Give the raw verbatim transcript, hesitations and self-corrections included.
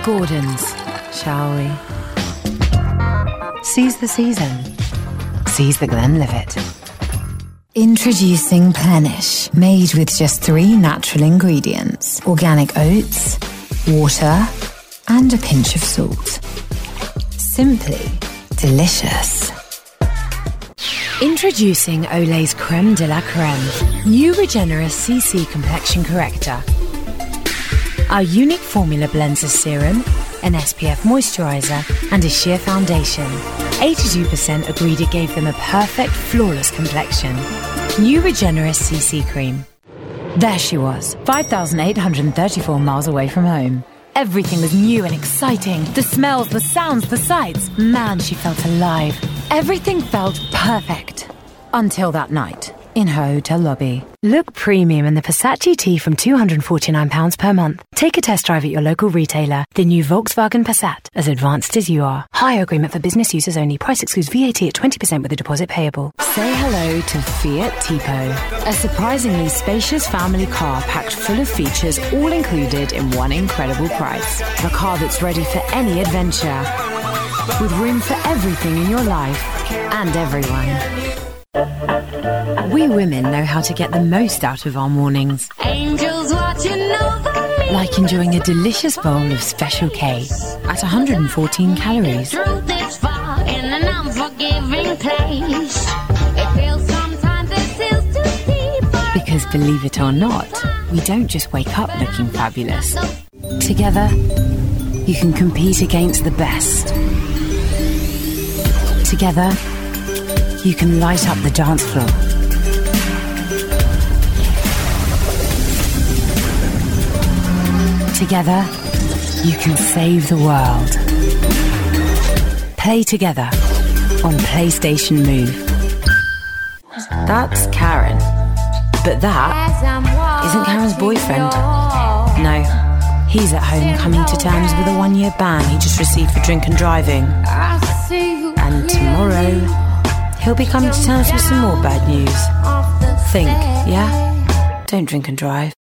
Gordon's, shall we? Seize the season. Seize the Glenlivet. Introducing Plenish, made with just three natural ingredients: organic oats, water, and a pinch of salt. Simply delicious. Introducing Olay's Creme de la Creme, new Regenerous C C Complexion Corrector. Our unique formula blends a serum, an S P F moisturiser and a sheer foundation. eighty-two percent agreed it gave them a perfect, flawless complexion. New Regenerous C C Cream. There she was, five thousand eight hundred thirty-four miles away from home. Everything was new and exciting. The smells, the sounds, the sights. Man, she felt alive. Everything felt perfect. Until that night, in her hotel lobby. Look premium in the Passat G T from two hundred forty-nine pounds per month. Take a test drive at your local retailer. The new Volkswagen Passat, as advanced as you are. Hire agreement for business users only. Price excludes V A T at twenty percent with a deposit payable. Say hello to Fiat Tipo. A surprisingly spacious family car packed full of features, all included in one incredible price. A car that's ready for any adventure. With room for everything in your life and everyone. We women know how to get the most out of our mornings. Angels watching over me. Like enjoying a delicious bowl of Special K at one hundred fourteen calories. Through this far in an unforgiving place. It feels sometimes it feels too deep. Because believe it or not, we don't just wake up looking fabulous. Together, you can compete against the best. Together, you can light up the dance floor. Together, you can save the world. Play together on PlayStation Move. That's Karen. But that isn't Karen's boyfriend. No, he's at home coming to terms with a one-year ban he just received for drink and driving. And tomorrow, he'll be coming to terms with some more bad news. Think, yeah? Don't drink and drive.